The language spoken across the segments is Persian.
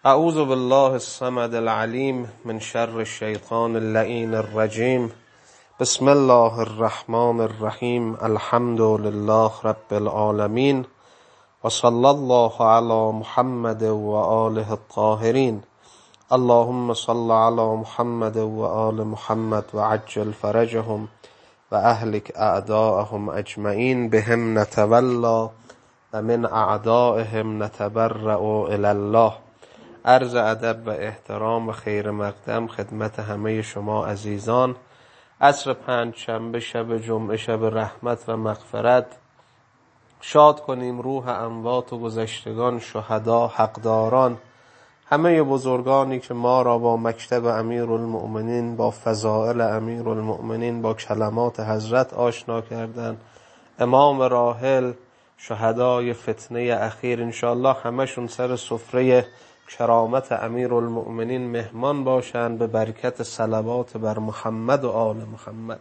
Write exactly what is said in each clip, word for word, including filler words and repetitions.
اعوذ بالله الصمد العلیم من شر الشیطان اللعین الرجیم. بسم الله الرحمن الرحیم. الحمد لله رب العالمین و صلی الله علی محمد و آله الطاهرین. اللهم صل علی محمد و آل محمد و عجل فرجهم و اهلک اعداءهم اجمعین. بهم نتولا و من اعدائهم نتبرأ الی الله. عرض ادب و احترام و خیر مقدم خدمت همه شما عزیزان. عصر پنج شنبه شب جمعه شب رحمت و مغفرت. شاد کنیم روح اموات و گذشتگان، شهدا، حقداران، همه بزرگانی که ما را با مکتب امیرالمؤمنین، با فضائل امیرالمؤمنین، با کلمات حضرت آشنا کردند. امام راحل، شهدای فتنه اخیر، انشاءالله همشون سر سفره کرامت امیرالمؤمنین مهمان باشند به برکت صلوات بر محمد و آل محمد.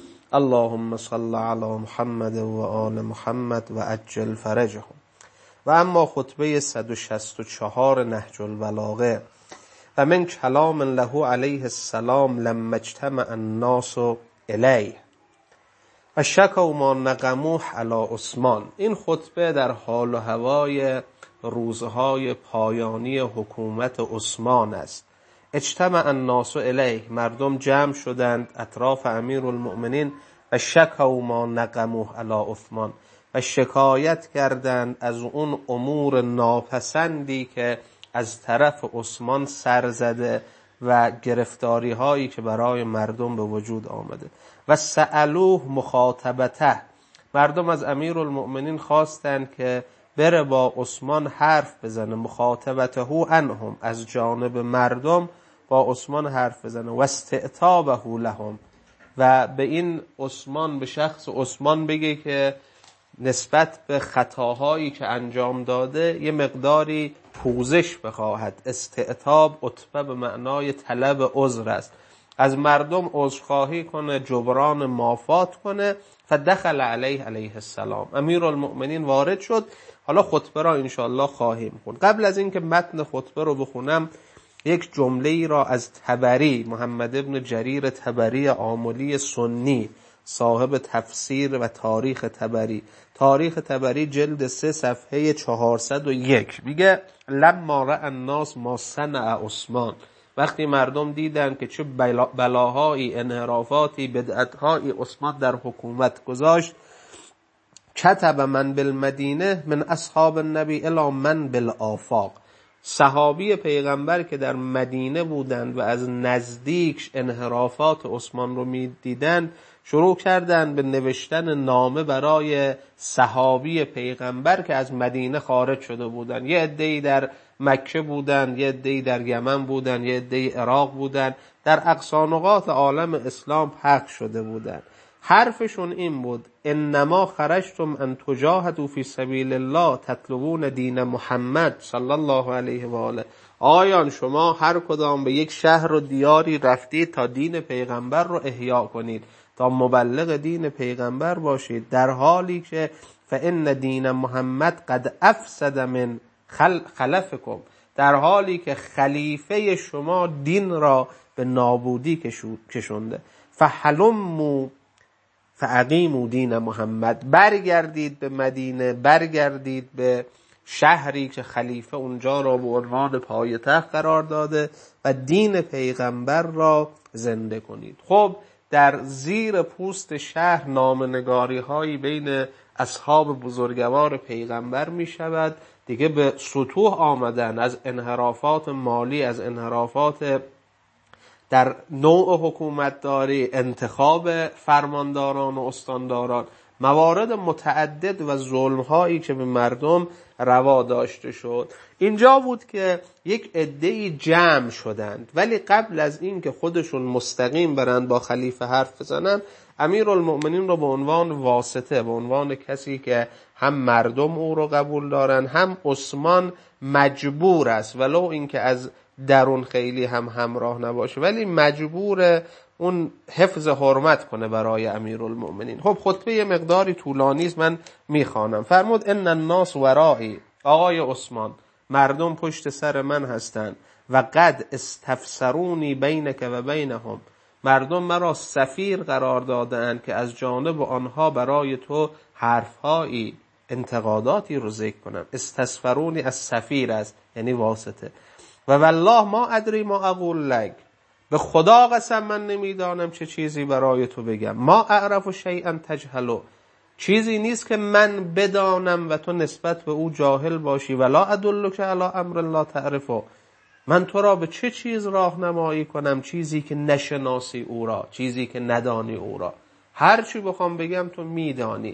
اللهم صل علی محمد و آل محمد و عجل فرجهم. و اما خطبه صد و شصت و چهار نهج البلاغه: و من کلام له علیه السلام لما اجتمع الناس الیه و شکوا ما نقموه علی عثمان. این خطبه در حال و هوای روزهای پایانی حکومت عثمان است. اجتمع الناس الیه، مردم جمع شدند اطراف امیرالمؤمنین و شکوا ما نقموه علی عثمان، و شکایت کردند از اون امور ناپسندی که از طرف عثمان سر زده و گرفتاری هایی که برای مردم به وجود آمده. و سألوه مخاطبته، مردم از امیرالمؤمنین خواستند که بره با عثمان حرف بزنه. مخاطبته عنهم، از جانب مردم با عثمان حرف بزنه. و استعتابه لهم، و به این عثمان، به شخص عثمان بگه که نسبت به خطاهایی که انجام داده یه مقداری پوزش بخواهد. استعتاب عتبه به معنای طلب عذر است، از مردم عذرخواهی کنه، جبران مافات کنه. فدخل علیه علیه السلام، امیرالمؤمنین وارد شد. حالا خطبه را انشاءالله خواهیم خوند. قبل از اینکه متن خطبه رو بخونم، یک جمله ای را از طبری، محمد ابن جریر طبری آملی سنی، صاحب تفسیر و تاریخ طبری، تاریخ طبری جلد سه صفحه چهارصد و یک، میگه لما رأى الناس ما صنع عثمان، وقتی مردم دیدن که چه بلا بلاهایی، انحرافاتی، بدعتهایی عثمان در حکومت گذاشت، کتب من بالمدینه من اصحاب النبی الی من بالآفاق، صحابی پیغمبر که در مدینه بودند و از نزدیک انحرافات عثمان رو می دیدن، شروع کردند به نوشتن نامه برای صحابی پیغمبر که از مدینه خارج شده بودند. یه عده‌ای در مکه بودند، یه عده‌ای در یمن بودند، یه عده‌ای عراق بودند، در اقصی نقاط عالم اسلام پخش شده بودند. حرفشون این بود: انما خرجتم ان تجاهدوا فی سبیل الله تطلبون دین محمد صلی الله علیه و آله. آیان شما هر کدام به یک شهر و دیاری رفتید تا دین پیغمبر رو احیا کنید، تا مبلغ دین پیغمبر باشید، در حالی که فان دین محمد قد افسد من خل خلفکم، در حالی که خلیفه شما دین را به نابودی کشونده. فحلموا فاقیموا دین محمد، برگردید به مدینه، برگردید به شهری که خلیفه اونجا را به عنوان پایتخت قرار داده و دین پیغمبر را زنده کنید. خب در زیر پوست شهر نامنگاری هایی بین اصحاب بزرگوار پیغمبر می شود. دیگه به سطوح آمدن از انحرافات مالی، از انحرافات در نوع حکومتداری، انتخاب فرمانداران و استانداران، موارد متعدد و ظلم‌هایی که به مردم روا داشته شد. اینجا بود که یک عده‌ای جمع شدند، ولی قبل از این که خودشون مستقیم برند با خلیفه حرف بزنن، امیرالمؤمنین رو به عنوان واسطه، به عنوان کسی که هم مردم او رو قبول دارن، هم عثمان مجبور است، ولو اینکه از درون خیلی هم همراه نباشه، ولی مجبور اون حفظ حرمت کنه برای امیرالمؤمنین. خب خطبه یه مقداری طولانی است، من میخوانم. فرمود ان الناس ورایی، آقای عثمان، مردم پشت سر من هستند و قد استفسرونی بینک و بینهم، مردم مرا سفیر قرار دادند که از جانب آنها برای تو حرفهایی انتقاداتی رو ذکر کنم. استسفرونی از سفیر است، یعنی واسطه. و والله ما ادری ما اقول لک، به خدا قسم من نمیدانم چه چیزی برای تو بگم. ما اعرف شیئا تجهلو، چیزی نیست که من بدانم و تو نسبت به او جاهل باشی. ولا ادلک علی امر لا تعرفه، من تو را به چه چیز راهنمایی کنم چیزی که نشناسی او را، چیزی که ندانی او را. هر چی بخوام بگم تو میدانی،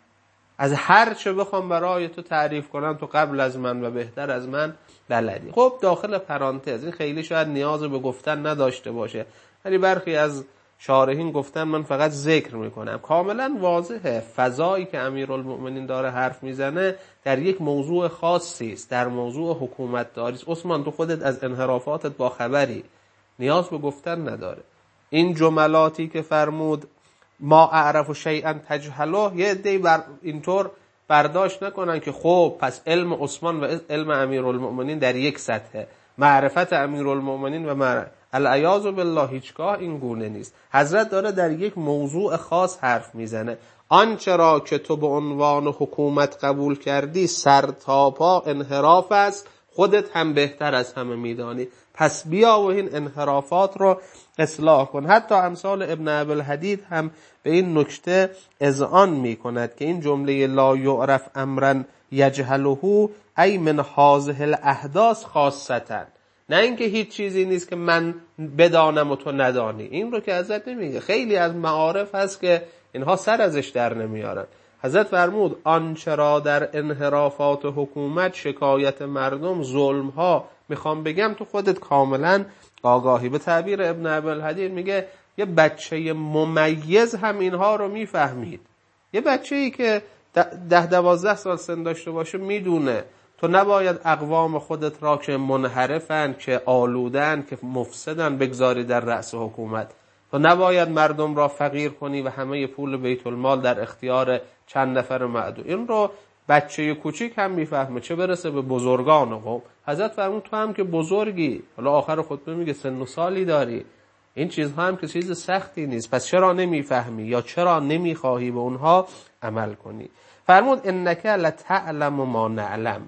از هر چه بخوام برای تو تعریف کنم تو قبل از من و بهتر از من بلدی. خب داخل پرانتز، این خیلی شاید نیاز به گفتن نداشته باشه، ولی برخی از شارحین گفتن من فقط ذکر میکنم. کاملا واضحه فضایی که امیرالمؤمنین داره حرف میزنه در یک موضوع خاصی است، در موضوع حکومت داری است. عثمان تو خودت از انحرافاتت با خبری، نیاز به گفتن نداره. این جملاتی که فرمود ما اعرف شیئا تجهله، یه عده‌ای بر اینطور برداشت نکنن که خب پس علم عثمان و علم امیرالمؤمنین در یک سطحه، معرفت امیرالمؤمنین و معرفت العیاذ بالله هیچگاه این گونه نیست. حضرت داره در یک موضوع خاص حرف میزنه. آنچه را که تو به عنوان حکومت قبول کردی سر تا پا انحراف است، خودت هم بهتر از همه میدانی، پس بیا و این انحرافات رو اصلاح کن. حتی امثال ابن ابوالحدید هم به این نکته اذعان میکند که این جمله لا یعرف امرا یجهله ای من هذه الاحداث خاصتا، نه اینکه هیچ چیزی نیست که من بدانم و تو ندانی. این رو که حضرت نمیگه. خیلی از معارف هست که اینها سر ازش در نمیارن. حضرت فرمود آنچه را در انحرافات حکومت، شکایت مردم، ظلم ها میخوام بگم تو خودت کاملا آگاهی. به تعبیر ابن ابوالحدید میگه یه بچه ممیز هم اینها رو میفهمید. یه بچه‌ای که ده دوازده سال سن داشته باشه میدونه تو نباید اقوام خودت را که منحرفن، که آلودن، که مفسدن بگذاری در رأس حکومت. تو نباید مردم را فقیر کنی و همه پول بیت المال در اختیار چند نفر معدود. این رو بچه کوچیک هم میفهمه، چه برسه به بزرگان قوم. حضرت فرمود تو هم که بزرگی، حالا آخر خطبه میگه سن و سالی داری، این چیزها هم که چیز سختی نیست، پس چرا نمیفهمی یا چرا نمیخواهی به اونها عمل کنی؟ فرمود انک لتعلم ما نعلم،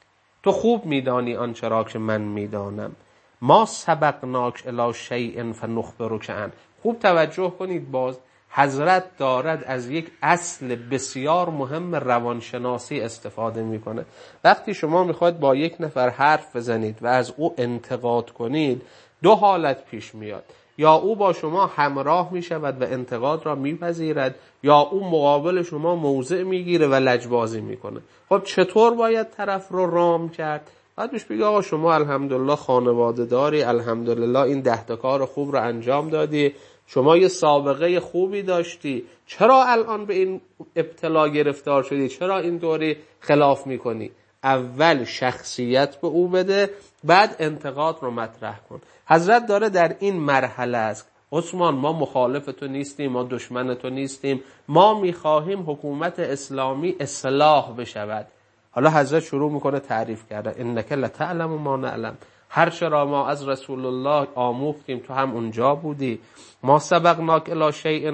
تو خوب میدانی آنچه را که من میدانم. ما سبقناک الی شیء فنخبرک عنه. خوب توجه کنید، باز حضرت دارد از یک اصل بسیار مهم روانشناسی استفاده میکنه. وقتی شما میخواید با یک نفر حرف بزنید و از او انتقاد کنید، دو حالت پیش میاد: یا او با شما همراه میشود و انتقاد را میپذیرد، یا او مقابل شما موضع میگیره و لجبازی میکنه. خب چطور باید طرف رو رام کرد؟ بعد بهش بگی آقا شما الحمدلله خانواده داری، الحمدلله این ده تا کار خوب رو انجام دادی، شما یه سابقه خوبی داشتی، چرا الان به این ابتلا گرفتار شدی؟ چرا این دوری خلاف میکنی؟ اول شخصیت به او بده، بعد انتقاد رو مطرح کن. حضرت داره در این مرحله است: عثمان ما مخالف تو نیستیم، ما دشمن تو نیستیم، ما میخواهیم حکومت اسلامی اصلاح بشود. حالا حضرت شروع میکنه تعریف کرده: انک لتعلم ما نعلم، هر چرا ما از رسول الله آموختیم تو هم اونجا بودی. ما سبقناک الی شیء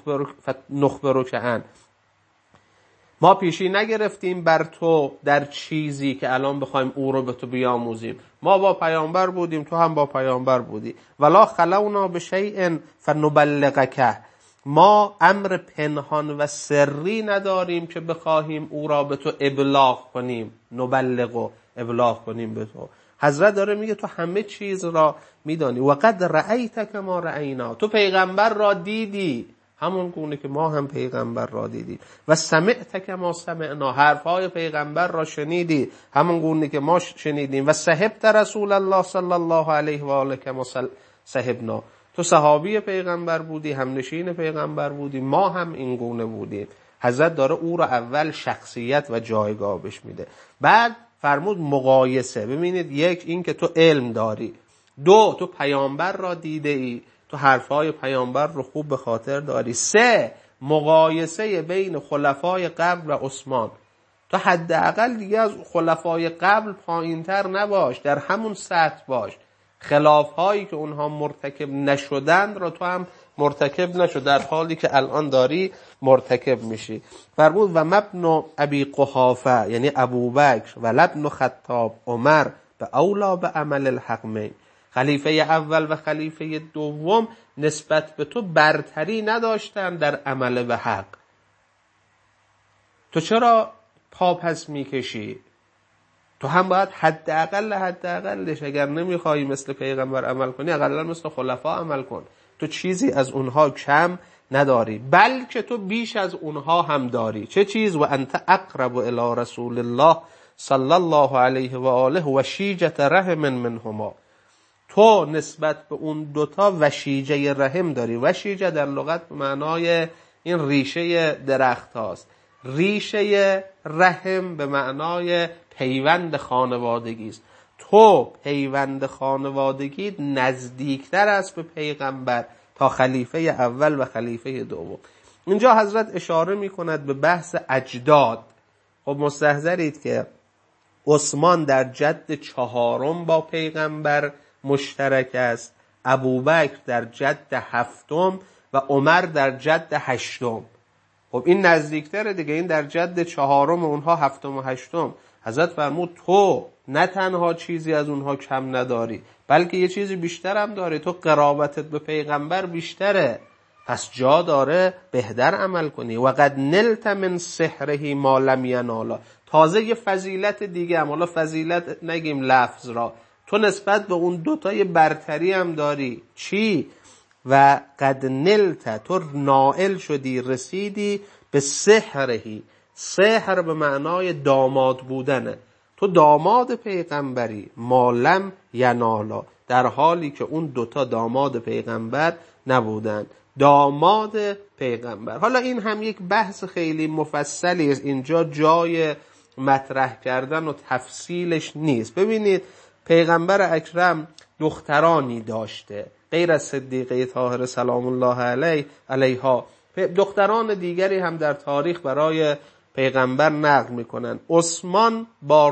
فنخبرک عنه، ما پیشی نگرفتیم بر تو در چیزی که الان بخوایم او رو به تو بیاموزیم. ما با پیامبر بودیم، تو هم با پیامبر بودی. ولا خلونا بشیء فنبلغک، ما امر پنهان و سری نداریم که بخواهیم او را به تو ابلاغ کنیم، نبلغ ابلاغ کنیم به تو. حضرت داره میگه تو همه چیز را میدانی. و قد رأیتک ما رأینا، تو پیغمبر را دیدی همون گونه که ما هم پیغمبر را دیدیم. و سمعتک ما سمعنا، حرفهای پیغمبر را شنیدی همون گونه که ما شنیدیم. و صحبت رسول الله صلی الله علیه و آله کما صحبنا، تو صحابی پیغمبر بودی، هم نشین پیغمبر بودی، ما هم این گونه بودیم. حضرت داره او را اول شخصیت و جایگاه بهش میده، بعد فرمود مقایسه. ببینید، یک این که تو علم داری، دو تو پیامبر را دیده ای، تو حرفای پیامبر رو خوب به خاطر داری، سه مقایسه بین خلفای قبل و عثمان. تو حداقل دیگه از خلفای قبل پایینتر نباش، در همون سطح باش. خلافهایی که اونها مرتکب نشدند را تو هم مرتکب نشو، در حالی که الان داری مرتکب میشی. فرمود و مبن ابی قحافه یعنی ابوبکر و ابن خطاب عمر به اولا به عمل الحقمین، خلیفه اول و خلیفه دوم نسبت به تو برتری نداشتن در عمل به حق. تو چرا پا پس میکشی؟ تو هم باید حداقل حداقلش اگر نمیخوای مثل پیغمبر عمل کنی اقلا مثل خلفا عمل کن. تو چیزی از اونها کم نداری، بلکه تو بیش از اونها هم داری. چه چیز؟ و انت اقرب الی رسول الله صلی الله علیه و آله و شیجة رحم منهما. تو نسبت به اون دوتا وشیجه رحم داری. وشیجه در لغت به معنای این ریشه درخت هاست. ریشه رحم به معنای پیوند خانوادگی است. تو پیوند خانوادگی نزدیکتر است به پیغمبر تا خلیفه اول و خلیفه دوم. اینجا حضرت اشاره می کند به بحث اجداد. خب مستحضرید که عثمان در جد چهارم با پیغمبر مشترک است، ابوبکر در جد هفتم و عمر در جد هشتم. خب این نزدیکتره دیگه، این در جد چهارم اونها هفتم و هشتم. حضرت فرمود تو نه تنها چیزی از اونها کم نداری بلکه یه چیزی بیشتر هم داری، تو قرابتت به پیغمبر بیشتره، پس جا داره بهتر عمل کنی. و قد نلت من سحره ما لم ینالا. تازه یه فضیلت دیگه هم، حالا فضیلت نگیم لفظ را، تو نسبت به اون دوتای برتری هم داری. چی؟ و قد نلت، تو نائل شدی، رسیدی به سحرهی. سحر به معنای داماد بودنه. تو داماد پیغمبری، مالم ینالا، در حالی که اون دوتا داماد پیغمبر نبودن. داماد پیغمبر. حالا این هم یک بحث خیلی مفصلی است، اینجا جای مطرح کردن و تفصیلش نیست. ببینید پیغمبر اکرم دخترانی داشته غیر از صدیقه طاهره سلام الله علیه علیها. دختران دیگری هم در تاریخ برای پیغمبر نقل میکنن. عثمان با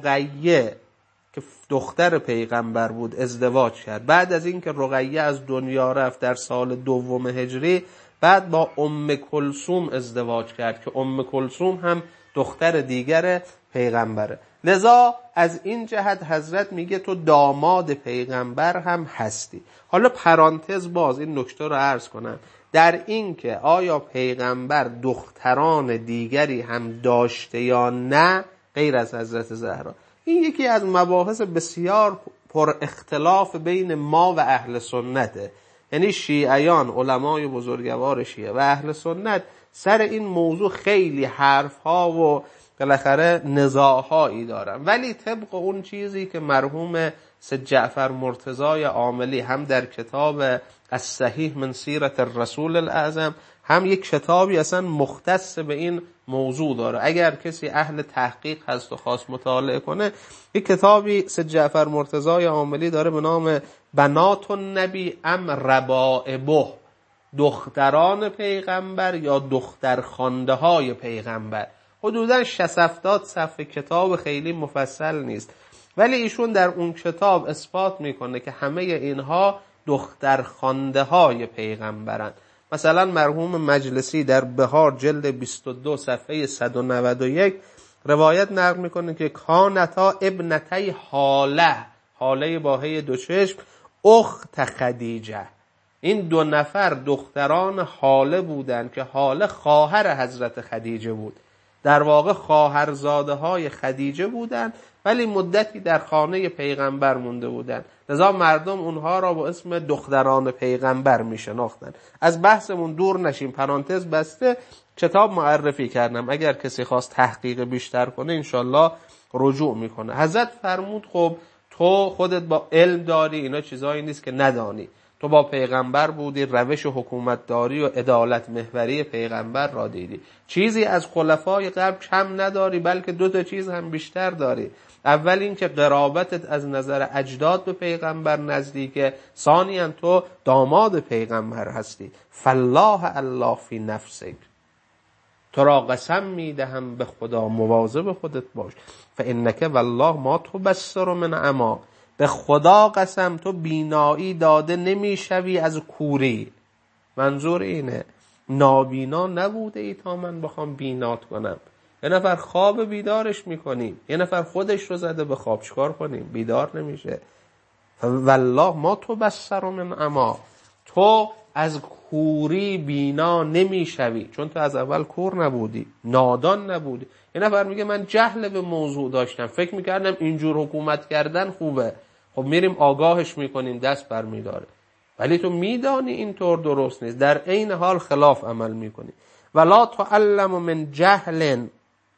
رقیه که دختر پیغمبر بود ازدواج کرد. بعد از اینکه رقیه از دنیا رفت در سال دوم هجری، بعد با ام کلثوم ازدواج کرد که ام کلثوم هم دختر دیگر پیغمبره. لذا از این جهت حضرت میگه تو داماد پیغمبر هم هستی. حالا پرانتز باز این نکته رو عرض کنم در این که آیا پیغمبر دختران دیگری هم داشته یا نه غیر از حضرت زهرا. این یکی از مباحث بسیار پر اختلاف بین ما و اهل سنته، یعنی شیعیان، علمای بزرگوار شیعه و اهل سنت سر این موضوع خیلی حرف ها و بالاخره نزاعهایی دارن. ولی طبق اون چیزی که مرحوم سید جعفر مرتضی عاملی هم در کتاب الصحیح من سیرت الرسول الاعظم، هم یک کتابی اصلا مختص به این موضوع داره. اگر کسی اهل تحقیق هست و خواست مطالعه کنه، یک کتابی سید جعفر مرتضی عاملی داره به نام بنات النبی ام ربائبه، دختران پیغمبر یا دخترخوانده های پیغمبر. حدوداً شصت هفتاد صفحه کتاب، خیلی مفصل نیست، ولی ایشون در اون کتاب اثبات میکنه که همه اینها دخترخوانده های پیغمبرن. مثلا مرحوم مجلسی در بهار جلد بیست و دو صفحه صد و نود و یک روایت نقل میکنه که کانتا ابنتی حاله، حاله باهی دو چشم، اخت خدیجه. این دو نفر دختران حاله بودند که حاله خواهر حضرت خدیجه بود، در واقع خواهرزاده های خدیجه بودند ولی مدتی در خانه پیغمبر مونده بودند، لذا مردم اونها را با اسم دختران پیغمبر میشناختند. از بحثمون دور نشیم، پرانتز بسته، کتاب معرفی کردم، اگر کسی خواست تحقیق بیشتر کنه انشالله رجوع میکنه. حضرت فرمود خب تو خودت با علم داری، اینا چیزایی نیست که ندانی، تو با پیغمبر بودی، روش حکومتداری و عدالت محوری پیغمبر را دیدی، چیزی از خلفای قبل کم نداری بلکه دو تا چیز هم بیشتر داری. اول این که قرابتت از نظر اجداد به پیغمبر نزدیکه، ثانیاً تو داماد پیغمبر هستی. فالله الله فی نفسک، تو را قسم میدهم به خدا مواظب خودت باش. فانک والله ما تبصر من عما، به خدا قسم تو بینایی داده نمیشوی از کوری. منظور اینه نابینا نبوده ای تا من بخوام بینات کنم. یه نفر خواب بیدارش میکنیم، یه نفر خودش رو زده به خواب، چیکار کنیم؟ بیدار نمیشه. والله ما تبصر من عما، تو از کوری بینا نمیشوی، چون تو از اول کور نبودی، نادان نبودی. یه نفر میگه من جهل به موضوع داشتم، فکر میکردم اینجور حکومت کردن خوبه. خب میریم آگاهش میکنیم، دست بر میداره، ولی تو میدانی اینطور درست نیست، در عین حال خلاف عمل میکنی. ولا تعلم من جهل،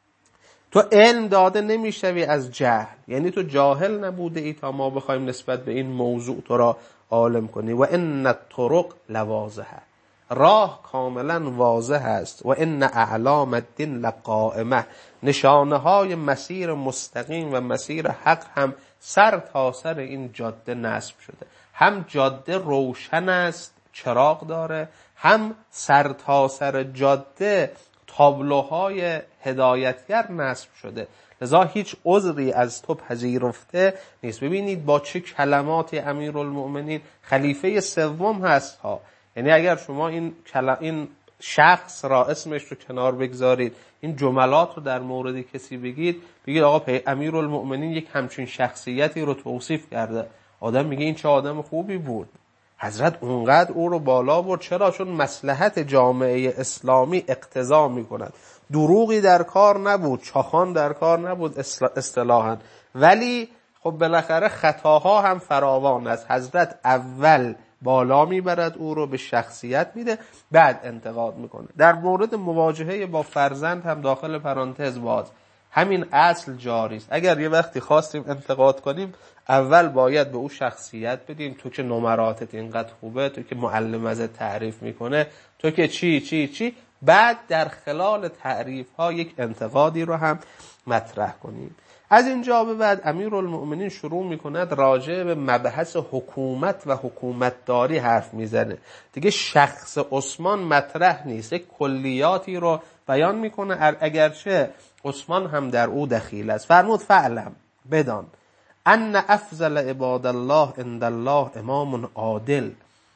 تو علم داده نمیشوی از جهل، یعنی تو جاهل نبوده ای تا ما بخوایم نسبت به این موضوع تو را عالم کنی. و ان الطرق لواضحه، راه کاملا واضح است. و ان اعلام الدین لقائمه، نشانه های مسیر مستقیم و مسیر حق هم سر تا سر این جاده نصب شده. هم جاده روشن است، چراغ داره، هم سر تا سر جاده تابلوهای هدایتگر نصب شده، لذا هیچ عذری از تو پذیرفته نیست. ببینید با چه کلمات امیرالمؤمنین، خلیفه سوم هست ها. یعنی اگر شما این این شخص را اسمش رو کنار بگذارید، این جملات رو در مورد کسی بگید، بگید آقا امیرالمؤمنین یک همچین شخصیتی رو توصیف کرده، آدم میگه این چه آدم خوبی بود. حضرت اونقدر او رو بالا برد. چرا؟ چون مصلحت جامعه اسلامی اقتضا میکند. دروغی در کار نبود، چاخان در کار نبود اصطلاحاً، ولی خب بالاخره خطاها هم فراوان است. حضرت اول بالا میبرد، او رو به شخصیت میده، بعد انتقاد میکنه. در مورد مواجهه با فرزند هم داخل پرانتز باز همین اصل جاری است. اگر یه وقتی خواستیم انتقاد کنیم، اول باید به او شخصیت بدیم. تو که نمراتت اینقدر خوبه، تو که معلم ازت تعریف میکنه، تو که چی چی چی، بعد در خلال تعریف ها یک انتقادی رو هم مطرح کنیم. از اینجا به بعد امیرالمؤمنین شروع میکند راجع به مبحث حکومت و حکومتداری حرف میزنه. دیگه شخص عثمان مطرح نیست، یک کلیاتی رو بیان میکنه، اگرچه عثمان هم در او دخیل است. فرمود فعلم، بدان، ان افضل عباد الله عند الله امام عادل،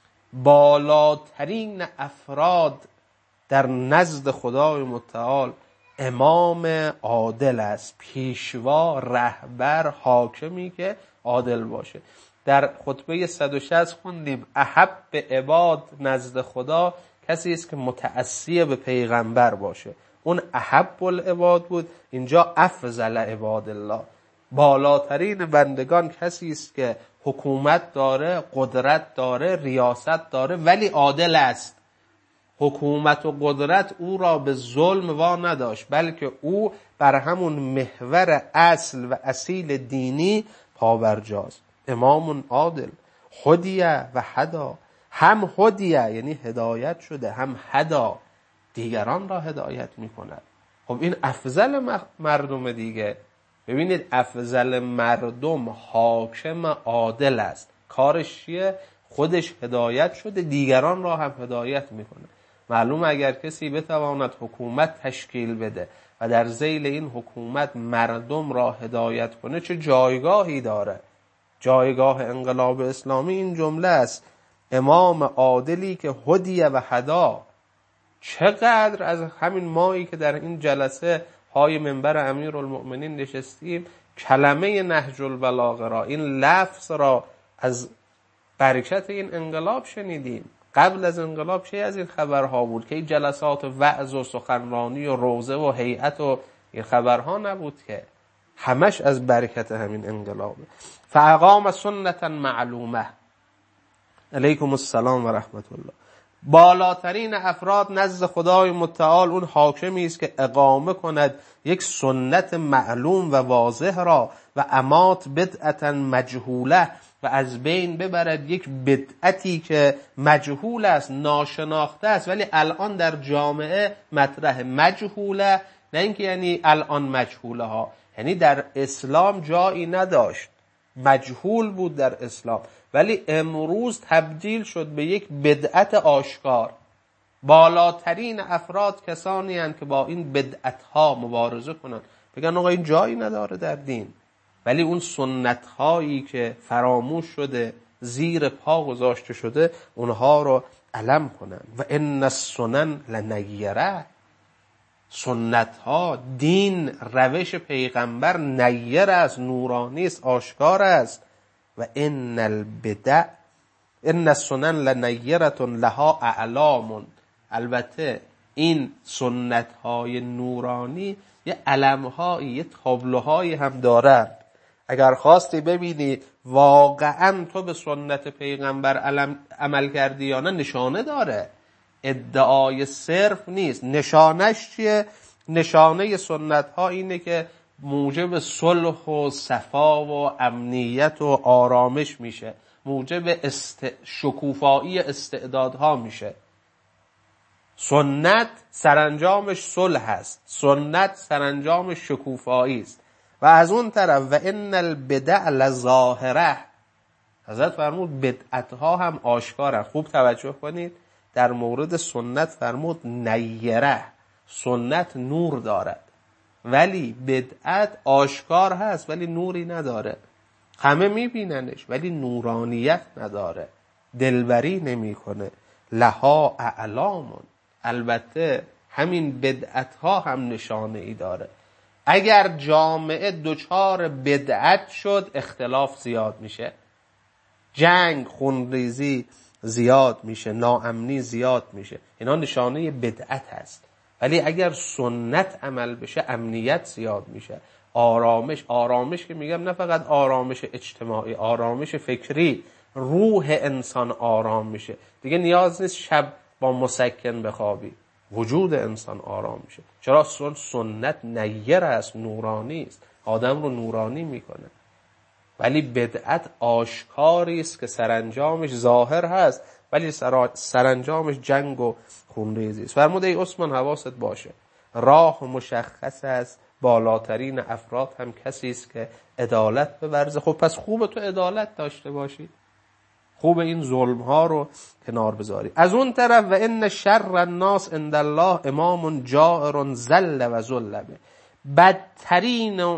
بالاترین افراد در نزد خدای متعال امام عادل است، پیشوا، رهبر، حاکمی که عادل باشه. در خطبه صد و شصت خوندیم احب عباد نزد خدا کسی است که متأسی به پیغمبر باشه. اون احب العباد بود، اینجا افضل عباد الله، بالاترین بندگان کسی است که حکومت داره، قدرت داره، ریاست داره، ولی عادل است. حکومت و قدرت او را به ظلم وا نداشت، بلکه او بر همون محور اصل و اصیل دینی پابرجاست. امام عادل، هدیه و هدا، هم هدیه یعنی هدایت شده، هم هدا دیگران را هدایت میکند. خب این افضل مردم دیگه. ببینید افضل مردم حاکم عادل است، کارش چیه؟ خودش هدایت شده، دیگران را هم هدایت میکنه. معلوم اگر کسی بتواند حکومت تشکیل بده و در ذیل این حکومت مردم را هدایت کنه چه جایگاهی داره. جایگاه انقلاب اسلامی این جمله است، امام عادلی که هدیه و هدا. چقدر از همین مایی که در این جلسه های منبر امیرالمؤمنین نشستیم کلمه نهج البلاغه را، این لفظ را از برکت این انقلاب شنیدیم. قبل از انقلاب چه از این خبرها بود که این جلسات وعظ و سخنرانی و روزه و هیئت و این خبرها نبود که، همش از برکت همین انقلابه. فاقام سنتا معلومه. علیکم السلام و رحمت الله. بالاترین افراد نزد خدای متعال اون حاکمی است که اقامه کند یک سنت معلوم و واضح را و امات بدعتا مجهوله، و از بین ببرد یک بدعتی که مجهول است، ناشناخته است، ولی الان در جامعه مطرح. مجهوله نه اینکه یعنی الان مجهوله ها، یعنی در اسلام جایی نداشت، مجهول بود در اسلام، ولی امروز تبدیل شد به یک بدعت آشکار. بالاترین افراد کسانی هستند که با این بدعتها مبارزه کنن، بگن آقا این جایی نداره در دین، ولی اون سنت هایی که فراموش شده، زیر پا گذاشته شده، اونها رو علم کنن. و ان السنن لنیره، سنت ها، دین، روش پیغمبر نیر است، نورانی است، آشکار است. و ان البدع ان السنن لنیره لها اعلام، البته این سنت های نورانی یه علم هایی، یه تابلوهایی هم دارن. اگر خواستی ببینی واقعا تو به سنت پیغمبر علم عمل کردی یا نه، نشانه داره، ادعای صرف نیست. نشانش چیه؟ نشانه سنت ها اینه که موجب صلح و صفا و امنیت و آرامش میشه، موجب است... شکوفایی استعدادها میشه. سنت سرانجامش صلح است، سنت سرانجامش شکوفایی است. و از اون طرف و ان البدع لظاهره، حضرت فرمود بدعتها هم آشکارن. خوب توجه کنید، در مورد سنت فرمود نیره، سنت نور دارد، ولی بدعت آشکار هست ولی نوری نداره، همه میبیننش ولی نورانیت نداره، دلبری نمیکنه. لها اعلامون، البته همین بدعتها هم نشانه ای داره. اگر جامعه دچار بدعت شد، اختلاف زیاد میشه، جنگ، خونریزی زیاد میشه، ناامنی زیاد میشه، اینا نشانه بدعت هست. ولی اگر سنت عمل بشه، امنیت زیاد میشه، آرامش. آرامش که میگم نه فقط آرامش اجتماعی، آرامش فکری، روح انسان آرام میشه دیگه، نیاز نیست شب با مسکن بخوابی، وجود انسان آرام میشه. چرا؟ سنت نیر است، نورانی است، آدم رو نورانی میکنه. ولی بدعت آشکاری است که سرانجامش ظاهر هست ولی سرانجامش جنگ و خونریزی است. فرمود ای عثمان حواست باشه، راه مشخص است، بالاترین افراد هم کسی است که عدالت بورزه. خب پس خوبه تو عدالت داشته باشی، خوب این ظلم ها رو کنار بذاری. از اون طرف و ان شر الناس عند الله امام جائر ذل و ذلبه، بدترین و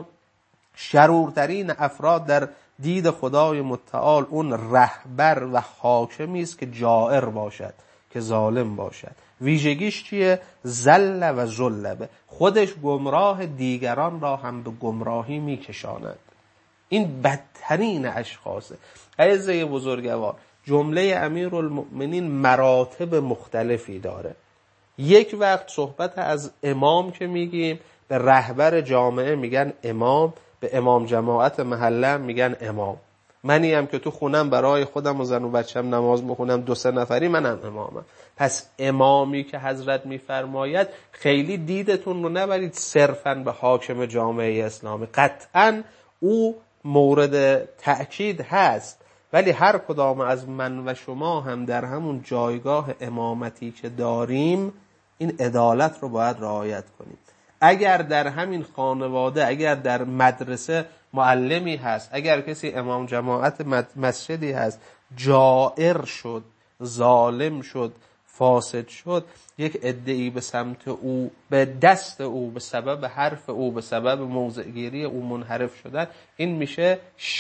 شرورترین افراد در دید خدای متعال اون رهبر و حاکمی است که جائر باشد، که ظالم باشد. ویژگیش چیه؟ ذل و ذلبه، خودش گمراه، دیگران را هم به گمراهی میکشاند. این بدترین اشخاصه. عزیز بزرگوار، جمله امیرالمؤمنین مراتب مختلفی داره. یک وقت صحبت از امام که میگیم، به رهبر جامعه میگن امام، به امام جماعت محله میگن امام. منی هم که تو خونم برای خودم و زن و بچم نماز میخونم، دو سه نفری، منم امامم. پس امامی که حضرت میفرماید، خیلی دیدتون رو نبرید صرفاً به حاکم جامعه اسلامی، قطعاً او مورد تأکید هست، ولی هر کدام از من و شما هم در همون جایگاه امامتی که داریم، این عدالت رو باید رعایت کنیم. اگر در همین خانواده، اگر در مدرسه معلمی هست، اگر کسی امام جماعت مسجدی هست، جائر شد، ظالم شد، فاسد شد، یک عده‌ای به سمت او، به دست او، به سبب حرف او، به سبب موضعگیری او منحرف شدن، این میشه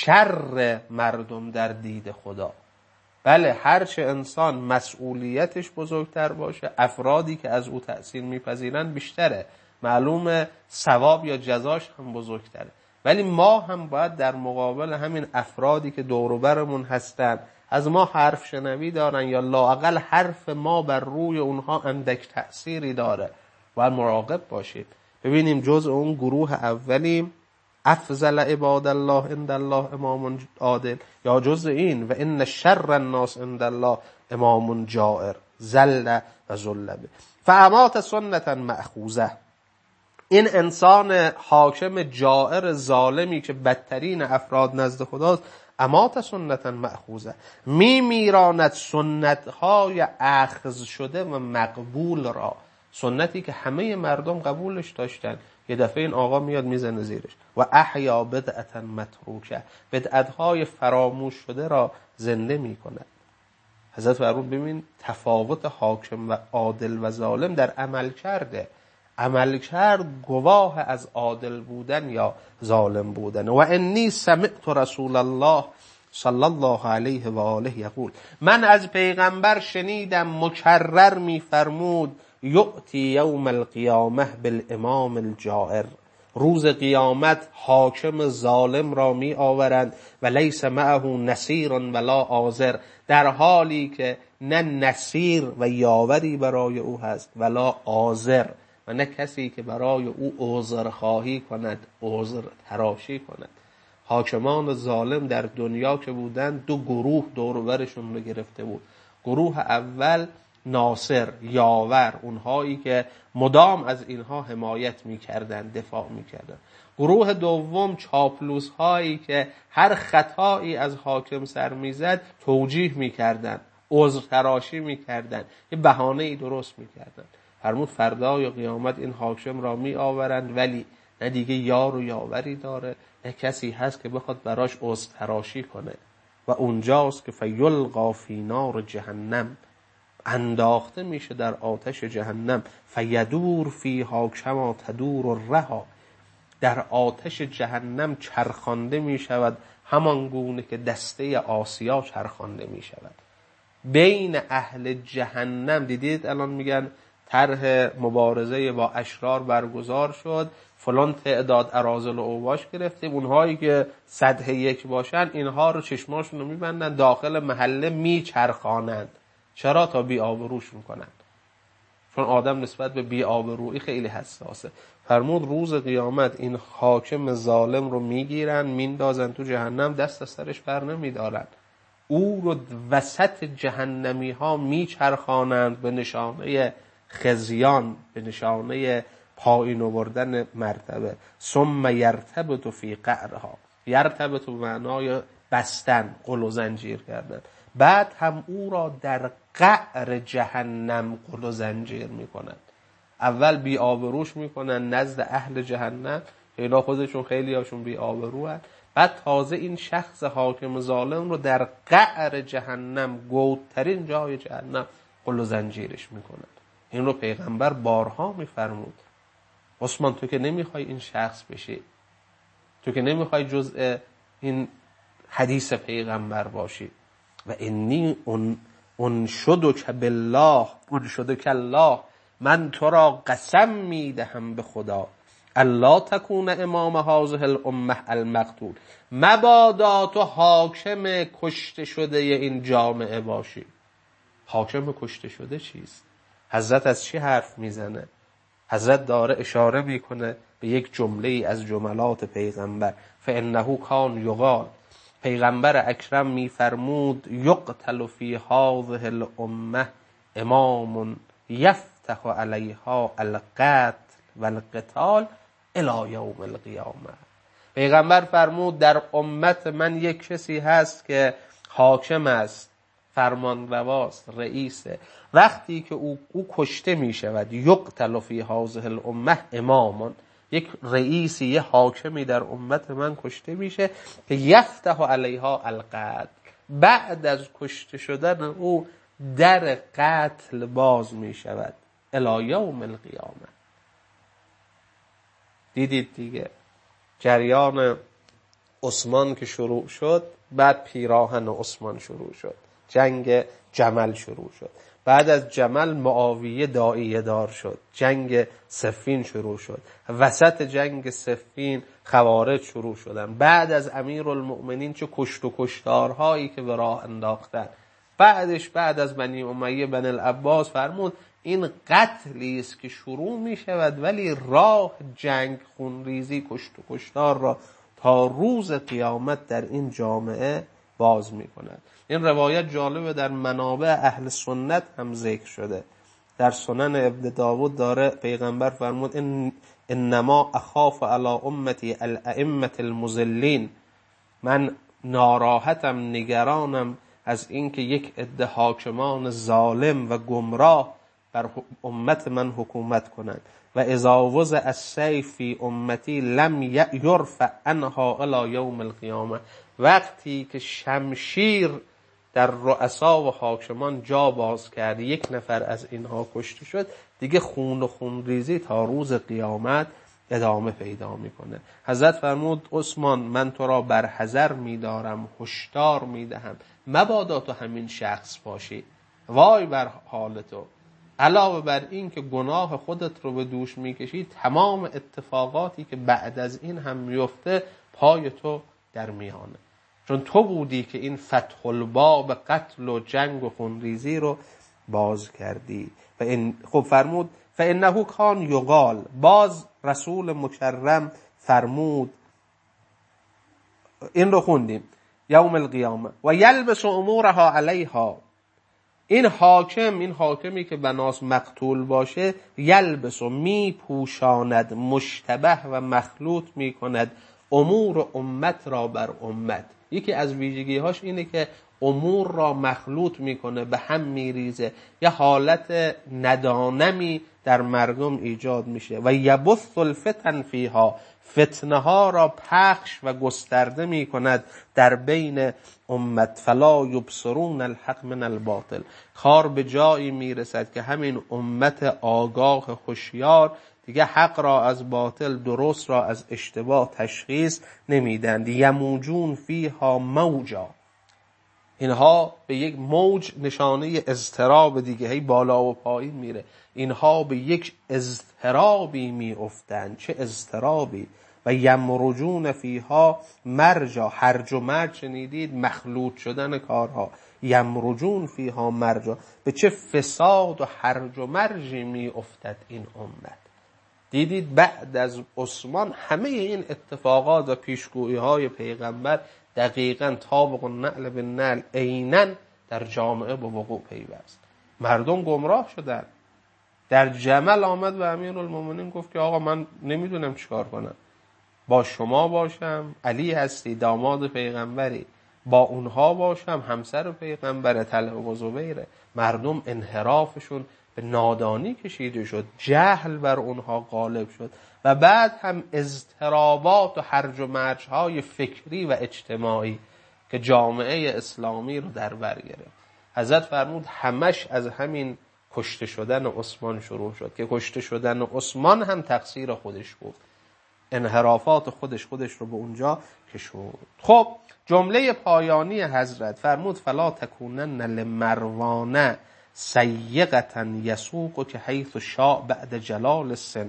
شر مردم در دید خدا. بله، هرچه انسان مسئولیتش بزرگتر باشه، افرادی که از او تأثیر میپذیرن بیشتره، معلومه ثواب یا جزاش هم بزرگتره. ولی ما هم باید در مقابل همین افرادی که دور و برمون هستن، از ما حرف شنوی دارن یا لااقل حرف ما بر روی اونها اندک تأثیری داره، باید مراقب باشید. ببینیم جز اون گروه اولیم، افضل عباد الله عند الله امام عادل، یا جز این و ان شر الناس عند الله امام جائر ذل و ذلبه فامات سنتا مأخوذه. این انسان حاکم جائر ظالمی که بدترین افراد نزد خداست، امات سنتا مأخوذه، می میراند سنتهای اخذ شده و مقبول را، سنتی که همه مردم قبولش داشتن، یه دفعه این آقا میاد میزنه زیرش. و احیا بدعتا متروکه، بدعتهای فراموش شده را زنده میکند. حضرت فرمود ببین تفاوت حاکم و عادل و ظالم در عمل کرده. عمل کرد گواه از عادل بودن یا ظالم بودن. و انی سمعت رسول الله صلی الله علیه و آله یقول، من از پیغمبر شنیدم مکرر میفرمود یؤتی یوم القیامه بالامام الجائر، روز قیامت حاکم ظالم را می آورند و لیس معه نصیر ولا عاذر، در حالی که نه نصیر و یاوری برای او هست ولا عاذر، و نه کسی که برای او عذر خواهی کند، عذر تراشی کند. حاکمان ظالم در دنیا که بودن دو گروه دور و برشون رو گرفته بود. گروه اول ناصر، یاور، اونهایی که مدام از اینها حمایت میکردن، دفاع میکردن. گروه دوم چاپلوس هایی که هر خطایی از حاکم سر میزد توجیه میکردن، عذر تراشی میکردن، یه بهانه‌ای درست میکردن. فرمود فردای قیامت این حاکم را می آورند ولی نه دیگه یار و یاوری داره، نه کسی هست که بخواد براش عذر تراشی کنه. و اونجاست که فیلقا فی نار جهنم، انداخته میشه در آتش جهنم. فیدور فیها کما تدور الرها، در آتش جهنم چرخانده میشود همان گونه که دسته آسیا چرخانده میشود. بین اهل جهنم دیدید الان میگن طرح مبارزه با اشرار برگزار شد، فلان تعداد اراذل و اوباش گرفتیم، اونهایی که سطح یک باشن اینها رو چشماشون رو میبندن داخل محله میچرخانند. چرا؟ تا بی آبروش میکنن، چون آدم نسبت به بی آبرویی خیلی حساسه. فرمود روز قیامت این حاکم ظالم رو میگیرن میندازن تو جهنم، دست از سرش بر نمیدارن، او رو وسط جهنمی ها میچرخانند به نشانه خزیان، به نشانه پایین آوردن مرتبه. ثم یرتبط فی قعرها، یرتبط به معنای بستن، قل و زنجیر کردن. بعد هم او را در قعر جهنم قل و زنجیر میکنند. اول بی آبروش میکنن نزد اهل جهنم، اینا خودشون خیلی هاشون بی آبرو هست. بعد تازه این شخص حاکم ظالم رو در قعر جهنم، گودترین جای جهنم، قل و زنجیرش میکنن. این رو پیغمبر بارها میفرمود. عثمان تو که نمیخوای این شخص بشی، تو که نمیخوای جزء این حدیث پیغمبر باشی. و انی اون انشدک بالله، انشدک الله، من تو را قسم میدهم به خدا، الله تکون امام هذه الامه المقتول، مبادا تو حاکم کشته شده این جامعه باشی. حاکم کشته شده چیست؟ حضرت از چی حرف میزنه؟ حضرت داره اشاره میکنه به یک جمله از جملات پیغمبر، فانه کان یقال، پیغمبر اکرم میفرمود یقتل فی هذه الامه امام یفتح علیها القتل والقتال الی یوم القیامه. پیغمبر فرمود در امت من یک کسی هست که حاکم است، فرمانرواست، رئیسه. وقتی که او, او کشته می شود، یقتل فی هذه الامه امامان، یک رئیسی، یک حاکمی در امت من کشته میشه که یفتح علیها القتل، بعد از کشته شدن او در قتل باز می شود الی یوم القیامه. دیدید دیگه جریان عثمان که شروع شد، بعد پیراهن عثمان شروع شد، جنگ جمل شروع شد، بعد از جمل معاویه داعیه دار شد، جنگ صفین شروع شد، وسط جنگ صفین خوارج شروع شدن، بعد از امیرالمؤمنین چه کشت و کشتارهایی که به راه انداختن، بعدش بعد از بنی امیه بن العباس فرمود این قتلی است که شروع می شود ولی راه جنگ، خونریزی، کشت و کشتار را تا روز قیامت در این جامعه باز می کند. این روایت جالبه، در منابع اهل سنت هم ذکر شده. در سنن ابن داود داره پیغمبر فرمود ان انما اخاف علی امتی الائمه المضلین، من ناراحتم، نگرانم از اینکه یک عده حاکمان ظالم و گمراه بر امت من حکومت کنند. و اذا وضع السیف فی امتی لم یرفع عنها الی یوم القیامه، وقتی که شمشیر در رؤسا و حاکمان جا باز کرد، یک نفر از اینها کشته شد، دیگه خون و خونریزی تا روز قیامت ادامه پیدا میکنه. حضرت فرمود عثمان من تو را بر حذر میدارم، هشدار میدهم مبادا تو همین شخص باشی، وای بر حال تو. علاوه بر این که گناه خودت رو به دوش میکشی، تمام اتفاقاتی که بعد از این هم میفته پای تو در میانه، چون تو بودی که این فتح الباب قتل و جنگ و خونریزی رو باز کردی. و این خب فرمود فانه کان یقال، باز رسول مکرم فرمود، این رو خوندیم یوم القیامه، و یلبس امورها علیها، این حاکم، این حاکمی که بناس مقتول باشه، یلبس و می پوشاند، مشتبه و مخلوط می کند امور امت را بر امت. یکی از ویژگی هاش اینه که امور را مخلوط میکنه، به هم میریزه، یه حالت ندانمی در مردم ایجاد میشه. و یبث الفتن فیها، فتنه ها را پخش و گسترده میکند در بین امت. فلا یبصرون الحق من الباطل، کار به جایی میرسد که همین امت آگاه هوشیار دیگه حق را از باطل، درست را از اشتباه تشخیص نمیدند. یموجون فیها موجا، اینها به یک موج، نشانه اضطراب دیگه، هی بالا و پایین میره، اینها به یک اضطرابی میافتند. چه اضطرابی! و یمرجون فیها مرجا، هرج و مرج شنیدید، مخلوط شدن کارها. یمرجون فیها مرجا، به چه فساد و هرج و مرجی میافتد این امت. دیدید بعد از عثمان همه این اتفاقات و پیشگویی های پیغمبر دقیقاً طابق النعل بالنعل عیناً در جامعه به وقوع پیوست. مردم گمراه شدن. در جمل آمد و امیرالمومنین گفت که آقا من نمیدونم چیکار کنم، با شما باشم، علی هستی داماد پیغمبری، با اونها باشم، همسر پیغمبر، طلحه و زبیره. مردم انحرافشون به نادانی کشیده شد، جهل بر اونها غالب شد و بعد هم اضطرابات و هرج و مرج های فکری و اجتماعی که جامعه اسلامی رو در بر گرفت. حضرت فرمود همش از همین کشته شدن عثمان شروع شد، که کشته شدن عثمان هم تقصیر خودش بود، انحرافات خودش خودش رو به اونجا کشوند. خب جمله پایانی حضرت فرمود فلا تکونن لمروان سیقتا یسوق که حیث شاء بعد جلال السن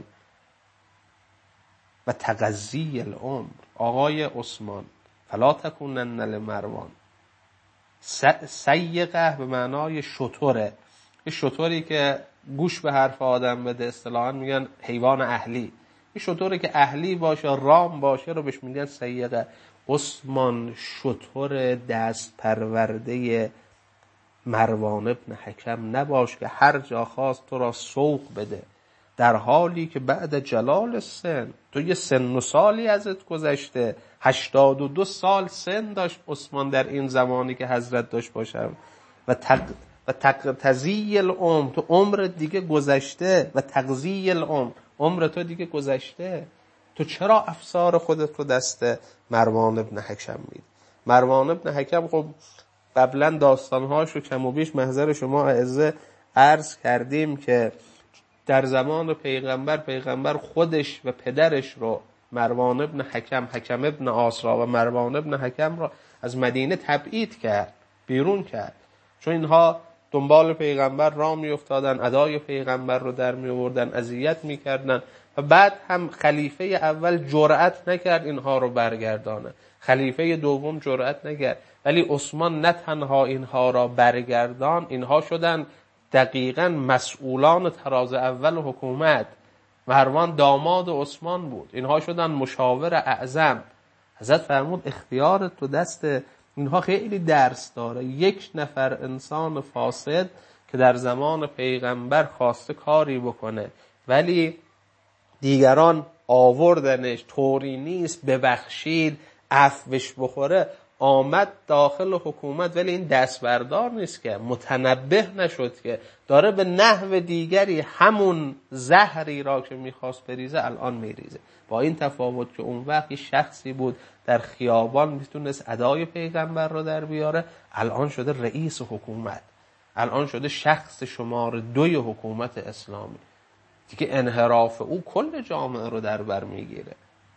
و تغذی العمر. آقای عثمان، فلا تکونن لمروان، سیقه به معنای شتره، یه شتری که گوش به حرف آدم بده، اصطلاحاً میگن حیوان اهلی، یه شتری که اهلی باشه، رام باشه رو بهش میگن سیقه. عثمان شتر دست پرورده مروان ابن حکم نباش که هر جا خواست تو را سوق بده، در حالی که بعد جلال سن، تو یه سن و سالی ازت گذشته، هشتاد و دو سال سن داشت عثمان در این زمانی که حضرت داشت باشم، و تق و تقضی العمر، تو عمر دیگه گذشته، و تقضی العمر، عمر تو دیگه گذشته، تو چرا افسار خودت رو دست مروان ابن حکم میدی؟ مروان ابن حکم خب قبلا داستانهاش رو کم و بیش محضر شما اعزه عرض کردیم که در زمان پیغمبر، پیغمبر خودش و پدرش رو، مروان ابن حکم، حکم ابن آسرا و مروان ابن حکم رو از مدینه تبعید کرد، بیرون کرد، چون اینها دنبال پیغمبر راه می افتادن، ادای پیغمبر رو در می آوردن، اذیت می کردن. و بعد هم خلیفه اول جرأت نکرد اینها رو برگردانه، خلیفه دوم جرأت نکرد، ولی عثمان نه تنها اینها را برگردان، اینها شدن دقیقاً مسئولان تراز اول حکومت. مروان داماد عثمان بود، اینها شدن مشاور اعظم. حضرت فرمود اختیار تو دست اینها. خیلی درس داره. یک نفر انسان فاسد که در زمان پیغمبر خواسته کاری بکنه ولی دیگران آوردنش، طوری نیست ببخشید، عفوش بخوره، آمد داخل حکومت، ولی این دست بردار نیست که، متنبه نشد که داره به نحو دیگری همون زهری را که میخواست بریزه الان میریزه. با این تفاوت که اون وقت یه شخصی بود در خیابان میتونست ادای پیغمبر رو در بیاره، الان شده رئیس حکومت، الان شده شخص شماره دوی حکومت اسلامی. دیگه انحراف او کل جامعه رو در بر میگیره.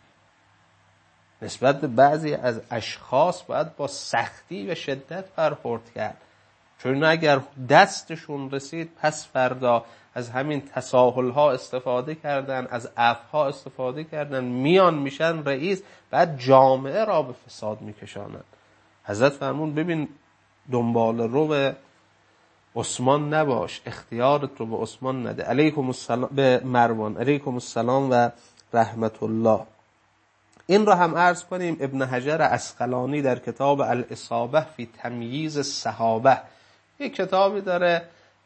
نسبت به بعضی از اشخاص باید با سختی و شدت برخورد کرد، چون اگر دستشون رسید پس فردا از همین تساهل ها استفاده کردن، از عفو ها استفاده کردن، میان میشن رئیس، بعد جامعه را به فساد میکشانند. حضرت فرمون ببین دنبال رو به عثمان نباش، اختیارت رو به عثمان نده. علیکم السلام به مروان، علیکم السلام و رحمت الله. این رو هم عرض کنیم ابن حجر عسقلانی در کتاب الاصابه فی تمییز الصحابه یک کتابی داره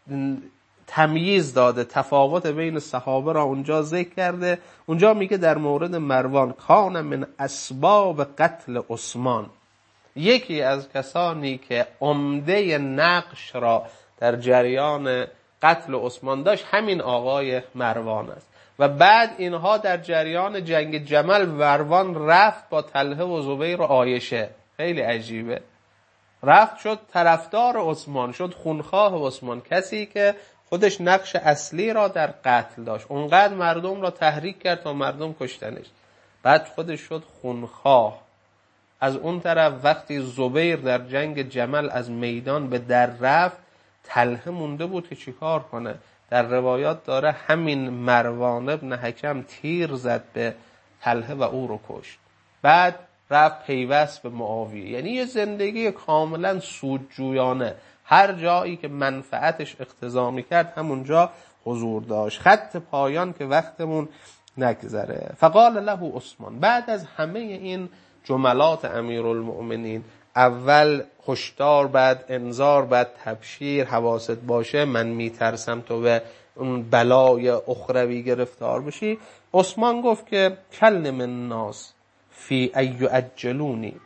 تمییز داده، تفاوت بین صحابه را اونجا ذکر کرده. اونجا میگه در مورد مروان کان من اسباب قتل عثمان، یکی از کسانی که عمده نقش را در جریان قتل عثمان داشت همین آقای مروان است. و بعد اینها در جریان جنگ جمل مروان رفت با طلحه و زبیر و عایشه، خیلی عجیبه، رفت شد طرفدار عثمان، شد خونخواه عثمان، کسی که خودش نقش اصلی را در قتل داشت، اونقدر مردم را تحریک کرد تا مردم کشتنش، بعد خودش شد خونخواه. از اون طرف وقتی زبیر در جنگ جمل از میدان به در رفت، طلحه مونده بود که چیکار کنه. در روایات داره همین مروان ابن حکم تیر زد به طلحه و او رو کشت، بعد رفت پیوست به معاویه. یعنی یه زندگی کاملا سودجویانه، هر جایی که منفعتش اقتضا میکرد همونجا حضور داشت. خط پایان که وقتمون نگذره. فقال له عثمان، بعد از همه این جملات امیرالمؤمنین، اول هشدار، بعد انذار، بعد تبشیر، حواست باشه من میترسم تو به اون بلای اخروی گرفتار بشی، عثمان گفت که کلم الناس فی ای اجلونی،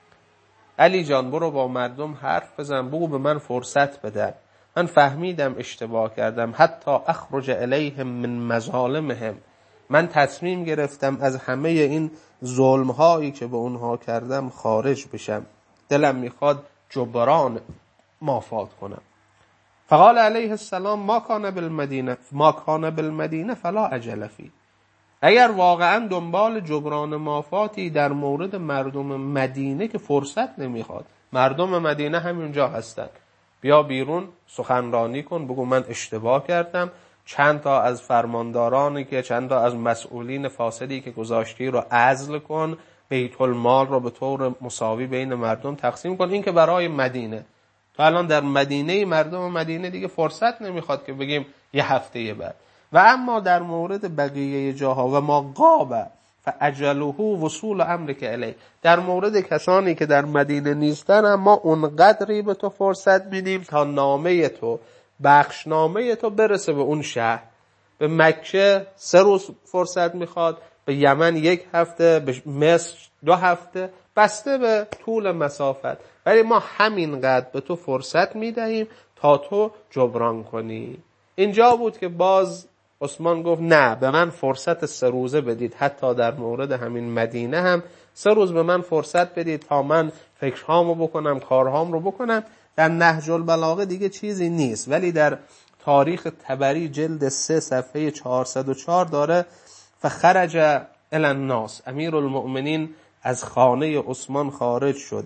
علی جان برو با مردم حرف بزن، بگو به من فرصت بدن، من فهمیدم اشتباه کردم، حتی اخرج الیهم من مظالمهم، من تصمیم گرفتم از همه این ظلم هایی که به اونها کردم خارج بشم، دلم میخواد جبران مافات کنم. فقال علیه السلام ما کان بالمدینه ما کان بالمدینه فلا عجل فی، اگر واقعا دنبال جبران مافاتی در مورد مردم مدینه که فرصت نمیخواد، مردم مدینه همینجا هستن، بیا بیرون سخنرانی کن، بگو من اشتباه کردم، چند تا از فرماندارانی که چند تا از مسئولین فاسدی که گذاشتی رو عزل کن، بیت المال رو به طور مساوی بین مردم تقسیم کن. این که برای مدینه، تو الان در مدینه مردم مدینه دیگه فرصت نمیخواد که بگیم یه هفته بعد. و اما در مورد بقیه جاها و ما غاب فاجله وصول امرک الی، در مورد کسانی که در مدینه نیستن اما اونقدری به تو فرصت میدیم تا نامه تو، بخشنامه تو برسه به اون شهر. به مکه سه روز فرصت میخواد، به یمن یک هفته، به مصر دو هفته، بسته به طول مسافت، ولی ما همینقدر به تو فرصت میدهیم تا تو جبران کنی. اینجا بود که باز عثمان گفت نه، به من فرصت سه روزه بدید، حتی در مورد همین مدینه هم سه روز به من فرصت بدید تا من فکرهامو بکنم، کارهام رو بکنم. در نهج البلاغه دیگه چیزی نیست، ولی در تاریخ طبری جلد سه صفحه چهارصد و چهار داره فخرج الی الناس، امیرالمؤمنین از خانه عثمان خارج شد،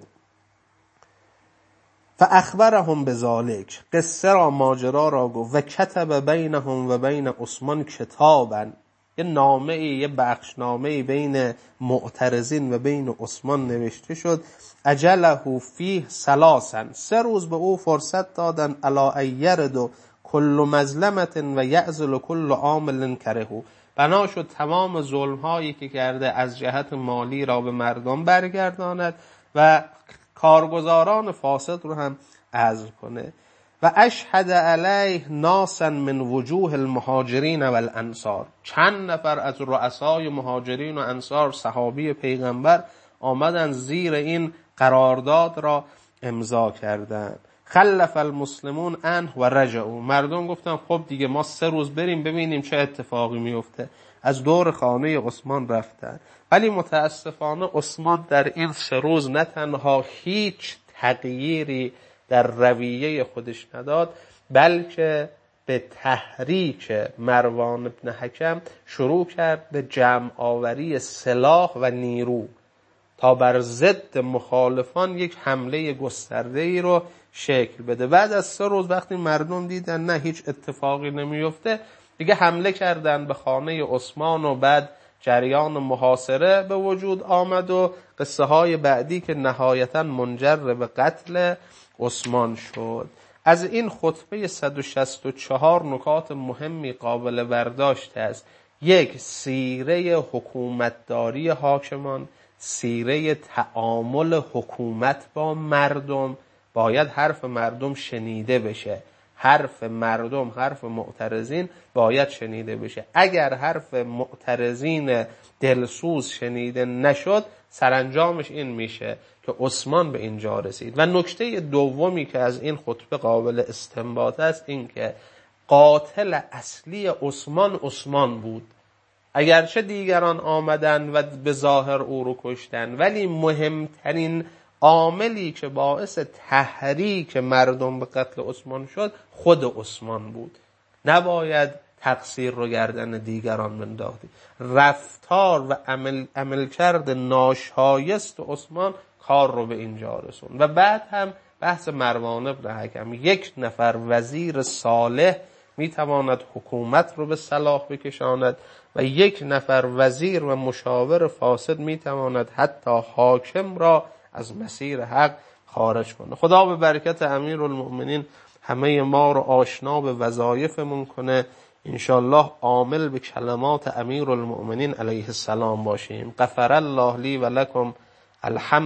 فاخبرهم بذالک، قصه را ماجرا را گفت، و کتب بینهم و بین عثمان کتابا، یه نامه ای، یه بخشنامه بین معترضین و بین عثمان نوشته شد، اجله فیه ثلاثا، سه روز به او فرصت دادن، الا ایرد کل مظلمت و یعزل کل عامل کرهو، بنا شد تمام ظلم هایی که کرده از جهت مالی را به مردم برگرداند و کارگزاران فاسد رو هم عزل کنه. و اشهد علیه ناسا من وجوه المهاجرین و الانصار، چند نفر از رؤسای مهاجرین و انصار صحابی پیغمبر آمدن زیر این قرارداد را امضا کردند. خلف المسلمون عنه و رجعوا. مردم گفتن خب دیگه ما سه روز بریم ببینیم چه اتفاقی میفته. از دور خانه عثمان رفتن. ولی متاسفانه عثمان در این سه روز نه تنها هیچ تغییری در رویه خودش نداد، بلکه به تحریک مروان بن حکم شروع کرد به جمع آوری سلاح و نیرو تا بر ضد مخالفان یک حمله گسترده‌ای رو شکل بده. بعد از سه روز وقتی مردم دیدن نه هیچ اتفاقی نمیفته، دیگه حمله کردن به خانه عثمان و بعد جریان محاصره به وجود آمد و قصه های بعدی که نهایتا منجر به قتل عثمان شد. از این خطبه صد و شصت و چهار نکات مهمی قابل برداشت است. یک، سیره حکومتداری حاکمان، سیره تعامل حکومت با مردم. باید حرف مردم شنیده بشه، حرف مردم، حرف معترضین باید شنیده بشه. اگر حرف معترضین دلسوز شنیده نشد، سرانجامش این میشه که عثمان به اینجا رسید. و نکته دومی که از این خطبه قابل استنباط است این که قاتل اصلی عثمان عثمان بود. اگرچه دیگران آمدن و به ظاهر او رو کشتن، ولی مهمترین عاملی که باعث تحریک مردم به قتل عثمان شد خود عثمان بود. نباید تقصیر رو گردن دیگران بنداختی. رفتار و عمل عملکرد ناشایست عثمان کار رو به اینجا رسوند. و بعد هم بحث مروان بن حکم، یک نفر وزیر صالح میتواند حکومت رو به صلاح بکشاند و یک نفر وزیر و مشاور فاسد میتواند حتی حاکم را از مسیر حق خارج کنه. خدا به برکت امیرالمؤمنین همه ما رو آشنا به وظایفمون کنه. انشالله عامل به کلمات امیرالمؤمنین علیه السلام باشیم. غفر الله لی و لکم. الحمد